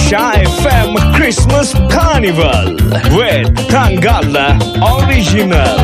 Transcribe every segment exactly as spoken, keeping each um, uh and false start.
Shy F M Christmas Carnival with Tangala Original.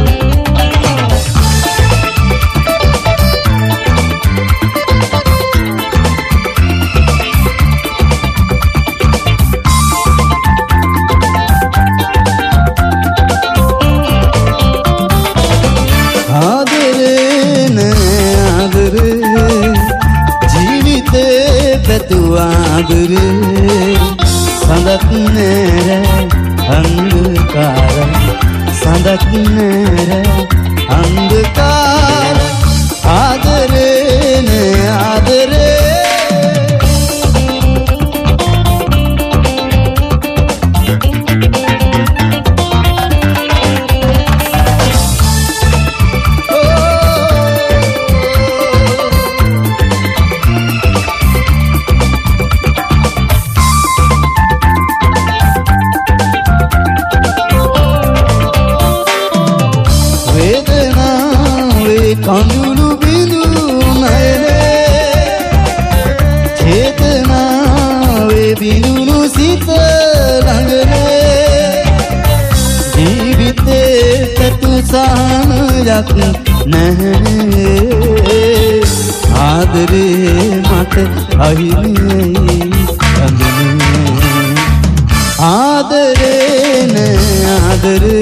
आदरे संदत नेरे अंधकार संदत नेरे अंधकार आदरे ने आदरे कांदुलु बिंदु नयने चेतना वे बिंदु सीत रंगने जीविते ततुसान यक नहने आदरे मत अहिने कंदने आदरे न आदरे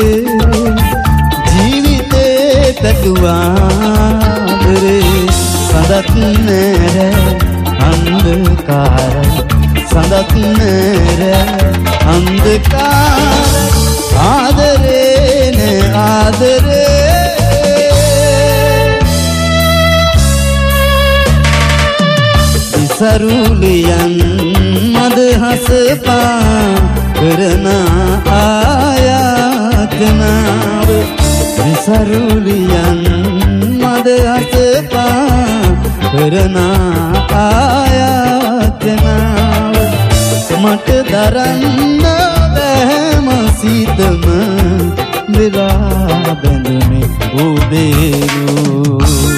तटुआदरे संदत नेरे अंधकार संदत नेरे अंधकार आदरे ने आदरे सरुलियन मद हसपा करना आया जनाब सरुलियन मद हसपा करना आया जनाब मट दरन्न बहम सीतम मेरा बंद में उबेरू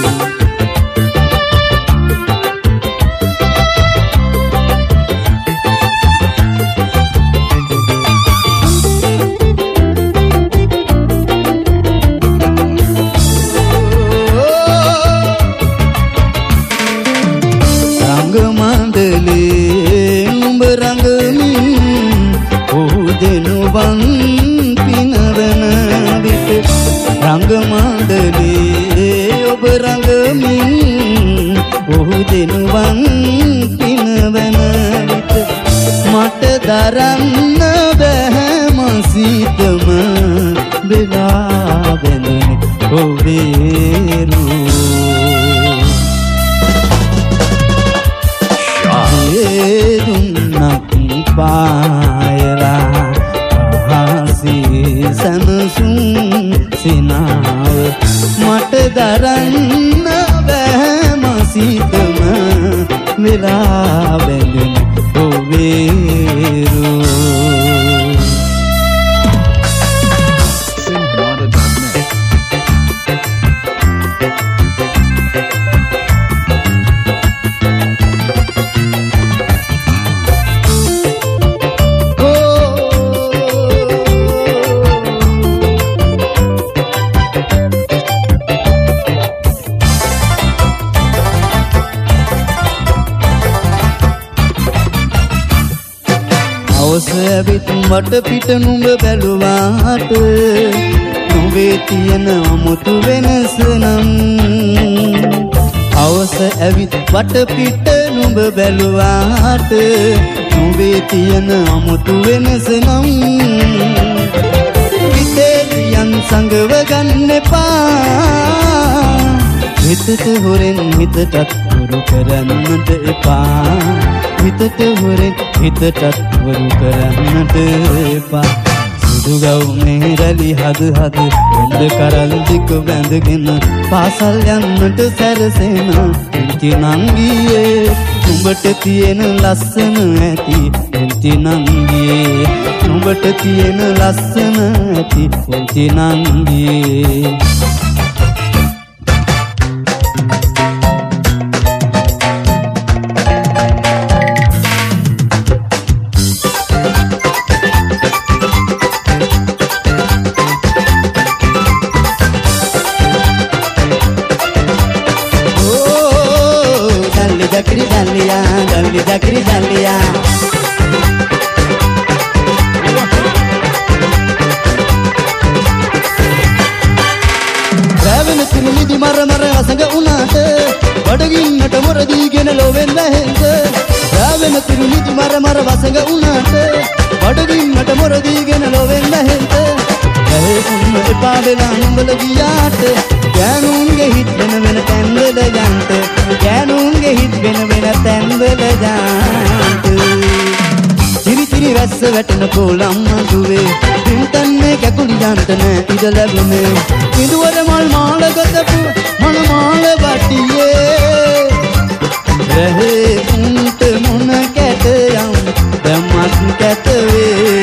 रंग मंडले अब रंग मिन बहु दिन वन पिनवन मट दरन्न बहम सीतम बिला बेंदने ओबेरू ये दुन्नक पायरा हासी सनसुन सिनाव मट दरन्न बहम सीतम मिला बेंदन ओबेरू අවසවිත් මට පිට නුඹ බැලුවාට නුඹේ තියෙන අමුතු වෙනස නම් අවස ඇවිත් වට පිට නුඹ බැලුවාට නුඹේ තියෙන අමුතු වෙනස නම් හිතේලියන් සංගව ගන්න එපා හිතට හොරෙන් හිතටත් හුරු කරන්නට එපා හිතට හොරෙන් හිතටත් වරු කරන්නට එපා සුදු ගවුමේ රැලි හද හද එඳ කරල් දික බැඳගෙන පාසල් යන්නට සැරසෙන ඉන්ති නංගියේ නුඹට තියෙන ලස්සන ඇති ඉන්ති නංගියේ නුඹට තියෙන ලස්සන ඇති ඉන්ති නංගියේ දක්රි දල්ලියා දල්ලි දක්රි දල්ලියා රැවෙන සිරුනිදි මර මර අසඟ උනාට බඩගින්නට මොරදීගෙන ලොවෙන් වැහෙන්ද රැවෙන සිරුනිදි මර මර වසඟ උනාට බඩගින්නට මොරදීගෙන ලොවෙන් වැහෙන්ද ඇහෙන්න එපා වෙලා නුඹල ගියාට ගෑනුන්ගේ හිත් වෙන වෙන තැන්වල යන්ත ගෑනුන්ගේ හිත් වෙන වෙන තැන්වල යන්ත තිරි තිරි වැස්ස වැටෙන කොළම් මඩුවේ පින්තන්නේ කැකුලි යන්ත නෑ ඉඩ ලැබුණේ ඉදුවර මල් මාල ගතපු මන මාල වටියේ රහේ උන්ට මොන කැට යම් දැම්මත් කැත වේ